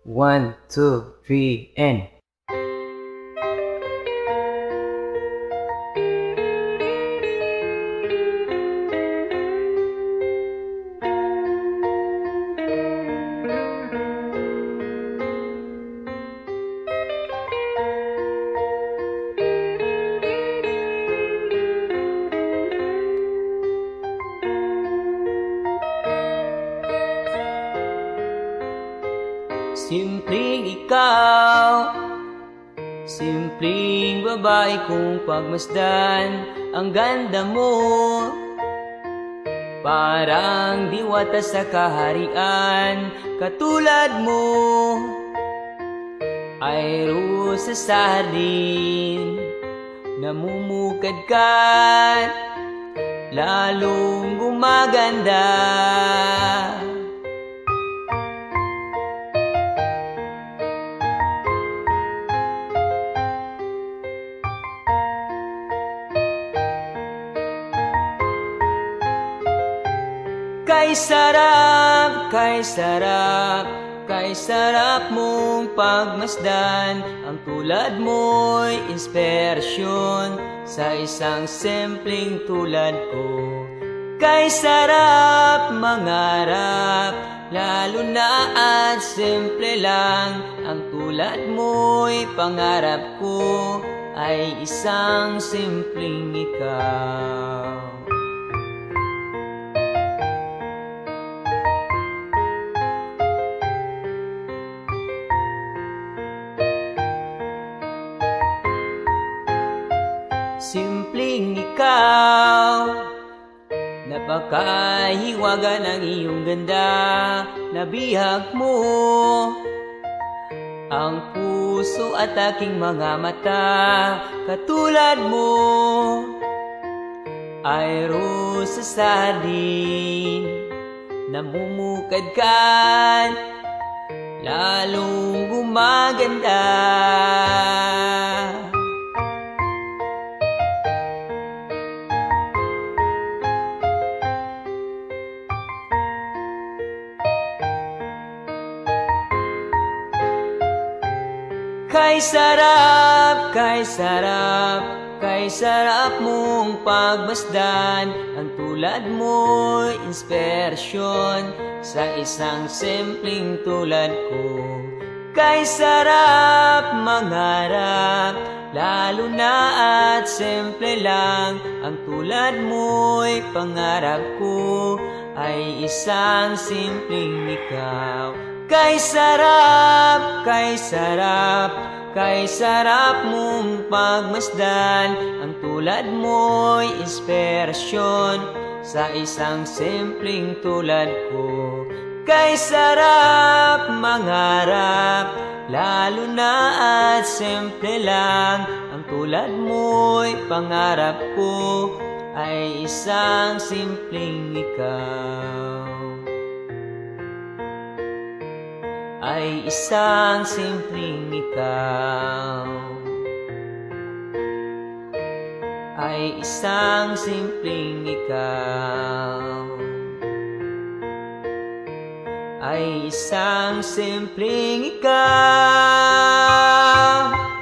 One, two, three, and simpleng ikaw, simpleng babae kong pagmasdan. Ang ganda mo, parang diwata sa kaharian. Katulad mo ay rusa sa hardin, namumukad ka, lalong gumaganda. Kay sarap, kay sarap, kay sarap mong pagmasdan. Ang tulad mo'y inspirasyon sa isang simpleng tulad ko. Kay sarap mangarap, lalo na at simple lang. Ang tulad mo'y pangarap ko, ay isang simpleng ikaw. Simpleng ikaw, napakahiwaga ng iyong ganda. Nabihag mo ang puso at aking mga mata. Katulad mo ay rusa sa hardin, namumukad ka, lalong gumaganda. Kay sarap, kay sarap, kay sarap mong pagmasdan. Ang tulad mo'y inspirasyon sa isang simpleng tulad ko. Kay sarap mangarap, lalo na at simple lang. Ang tulad mo'y pangarap ko, ay isang simpleng ikaw. Kay sarap, kay sarap, kay sarap mong pagmasdan. Ang tulad mo'y inspirasyon sa isang simpleng tulad ko. Kay sarap mangarap, lalo na at simple lang. Ang tulad mo'y pangarap ko, ay isang simpleng ikaw. Ay isang simpleng ikaw. Ay isang simpleng ikaw. Ay isang simpleng ikaw.